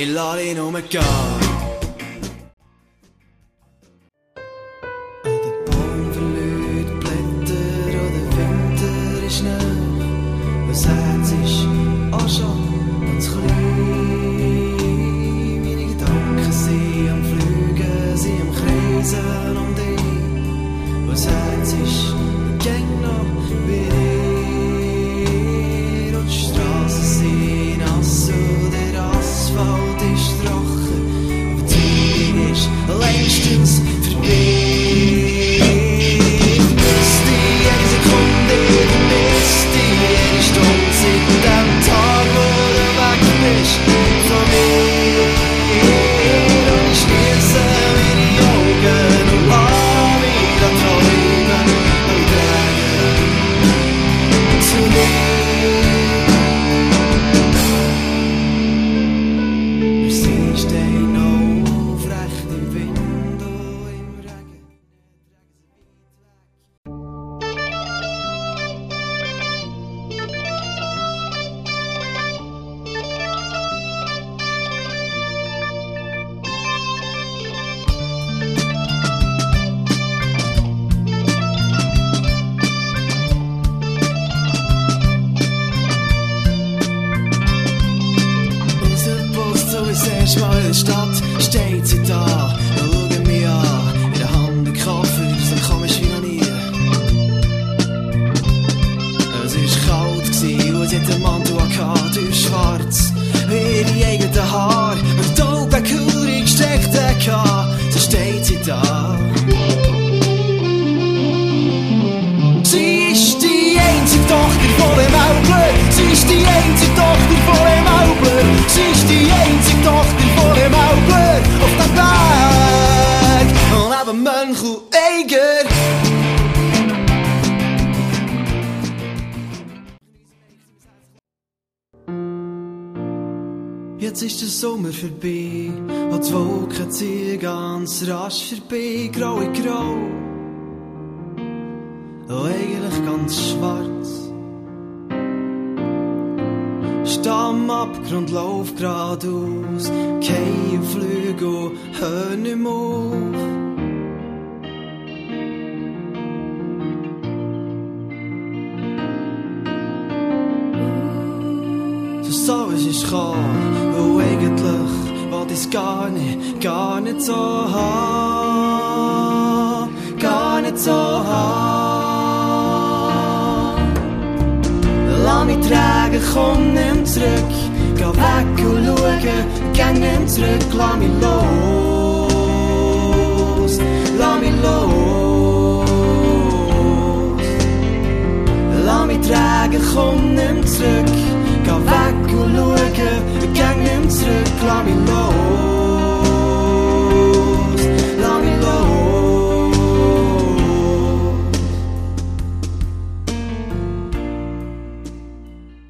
ich lass dich nur gehen. Das Herz ist auch schon ganz klein. Meine Gedanken sind am Fliegen, sind am Kreisen um dich. Das Herz ist gäng noch wie dir. Und die Strassen sind nass und der Asphalt ist trocken. Aber die Zeit ist längstens vorbei. Das erste Mal in der Stadt steht sie da und schaut mich an. In der Hand ein Kaffee, so komisch wie noch nie. Es war kalt und sie hat einen Mantel angehabt, schwarz wie ihre eigenen Haare. Und die Augen cool reingesteckt hatte, so steht sie da. Sie ist die einzige Tochter von dem Augler. Sie ist die einzige Tochter von dem Augler. Sie ist die einzige Tochter von dem Augler. Auf dem Berg leben Mönch und Eiger. Jetzt ist der Sommer vorbei und die Wolken ziehen ganz rasch vorbei. Grau in grau und eigentlich ganz schwarz. Steh am Abgrund, lauf geradeaus, kei und flüg und hör nicht mehr auf. So soll es kommen, weil eigentlich wollte ich es gar nicht so haben, gar nicht so haben. Lass mich tragen, komm, nimm zurück. Geh weg und schau, geh nimm zurück, lass mich los.